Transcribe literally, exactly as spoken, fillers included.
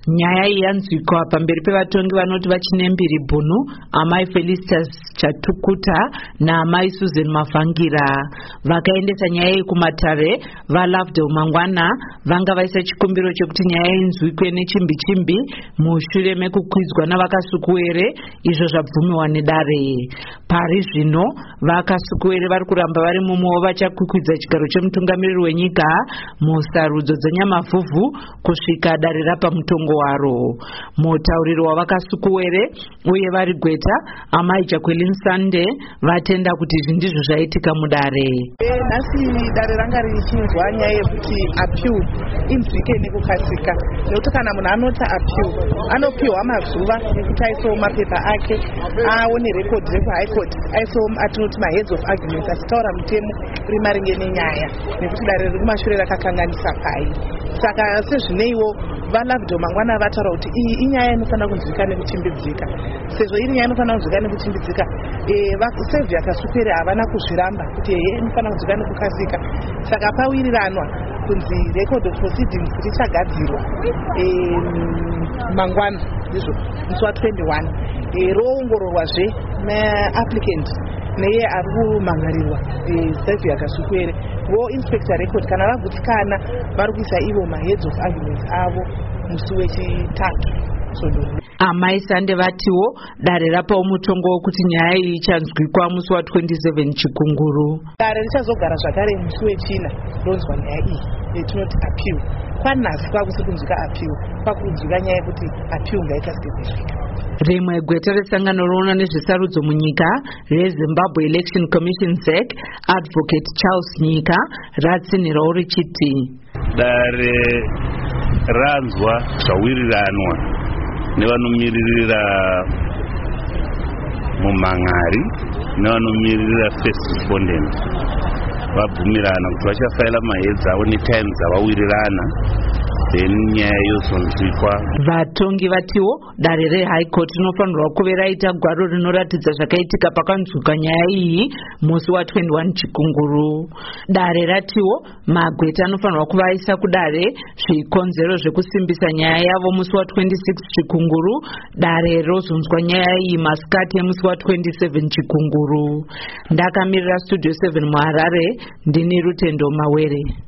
Nyaya yanzwikwa pamberi pevatongi vanoti vachinembiri Bunu, amai Felicitas Chatukuta naamai Susan Mavhangira. Vakaendesa nyaya iyi kumatare, vaLovedale Mangwana vanga vaisa chikumbiro chekuti nyaya inzwikwe nechimbi chimbi mushure mekukwidzwa navakasukuwere, izvo zvabvumiwa nedare. Pari zvino vakasukuwere vari kuramba vari mumowo vachakwikwidza chigaro chemutungamiriri wenyika musarudzo dzenyamavhuvhu kusvika dare rapamutongo waro. Mutauriri wavakasukuwere uye vari gweta amai Jacqueline Sande vatenda kuti izvi ndizvo zvaitika mudare. Nhasi dare ranga richinzwa nyaya yekuti appeal inzwike nekukasika, nekuti kana munhu anoti appeal anopiwa mazuva ekuti aisawo mapepa ake aone record reku-high court, aisawo atinoti maheads of arguments achitaura mutemo uri maringe nenyaya, nekuti dare riri kumashure rakakanganisa pai. Saka sezvineiwo vaLovedale Mangwana vataura kuti iyi inyaya inofanira kunzwika nekuchimbidzika. Sezvo iri nyaya inofanira kunzwika nekuchimbidzika, Saviour Kasukuwere havana kuzviramba kuti yeye inofanira kunzwika nekukasika. Saka pawiriranwa kunzi record of proceedings richagadzirwa mangwana izvo musi wa21 roongororwazve naapplicant neye ari kumhangarirwa Saviour Kasukuwere. Vo inspector record kana vagutsikana vari kuisa ivo maheads of arguments avo musi wechitatu. Amai Sande vatiwo dare rapawo mutongo wokuti nyaya iyi ichanzwikwa musi wa27 Chikunguru. Dare richazogara zvakare musi wechina ronzwa nyaya iyi yetinoti appeal. Kwanhasi kwakusi kunzwika appeal, kwakunzwika nyaya yekuti appeal ngaikasike kuzvika. Rimwe gweta resangano roona nezvesarudzo munyika reZimbabwe Election Commission Z E C, Advocate Charles Nyika ratsinhirawo richiti dare ranzwa zvawiriranwa nevanomiririra mumhan'ari nevanomiririra first respondent vabvumirana kuti vachafaila maheads avo netime dzavawirirana, then nyaya yozonzwikwa. Vatongi vatiwo dare reHigh Court rinofanirwa kuve raita gwaro rinoratidza zvakaitika pakanzwika nyaya iyi musi wa21 Chikunguru. Dare ratiwo magweta anofanirwa kuva aisa kudare zvikonzero zvekusimbisa nyaya yavo musi wa26 Chikunguru. Dare rozonzwa nyaya iyi masikati emusi wa27 Chikunguru. Ndakamirira Studio seven muHarare, ndini Rutendo Mawere.